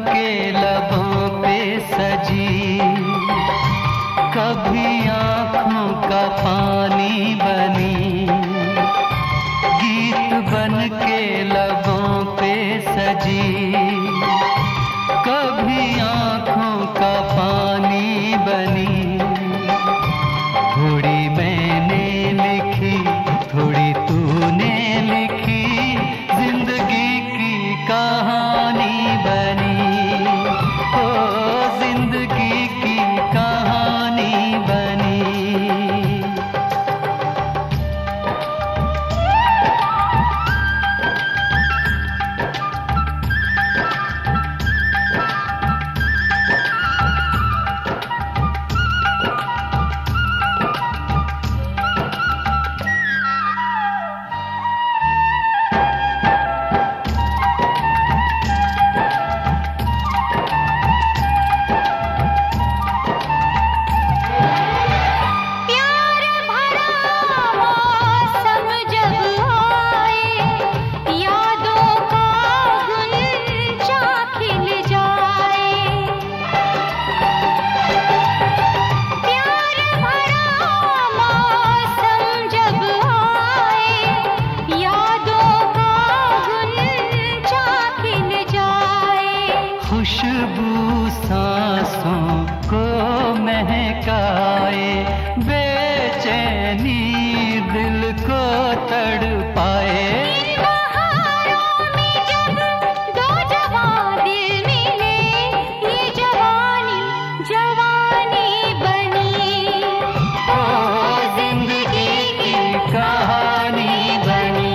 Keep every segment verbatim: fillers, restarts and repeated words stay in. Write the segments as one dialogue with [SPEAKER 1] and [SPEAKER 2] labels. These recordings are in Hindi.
[SPEAKER 1] के लबों पे सजी, कभी आँखों का पानी बनी, गीत बन के लबों पे सजी, कभी आँखों का पानी बनी। थोड़ी मैंने लिखी, थोड़ी तूने लिखी, जिंदगी की कहानी बनी, ओ जिंदगी की कहानी बनी। खुशबू सांसों को महकाए, बेचैनी दिल को तड़पाए।
[SPEAKER 2] इन बहारों में जब दो जवां दिल मिले, ये जवानी जवानी बनी,
[SPEAKER 1] ओ जिंदगी की कहानी बनी।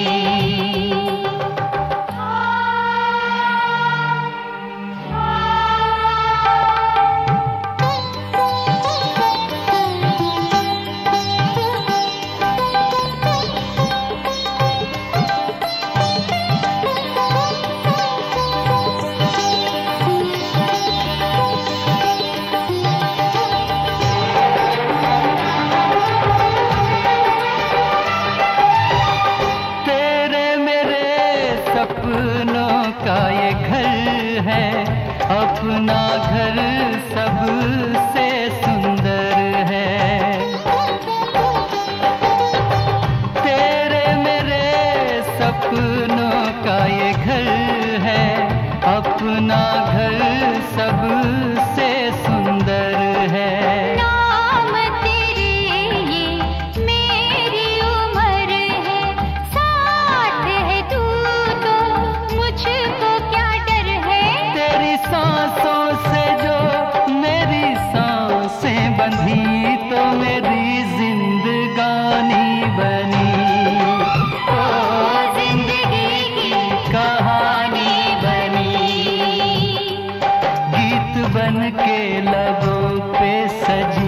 [SPEAKER 1] सपनों का ये घर है, अपना घर सबसे सुंदर है। तेरे मेरे सपनों का ये घर है, अपना घर सबसे सुंदर है।
[SPEAKER 2] नाम तेरे ये मेरी उम्र है, साथ है तू तो मुझको क्या डर है।
[SPEAKER 1] तेरी सांसों से जो मेरी सांसें बंधी, तो मेरी जिंदगानी बनी, ओ जिंदगी की कहानी बनी। गीत बन के लबों पे सजी,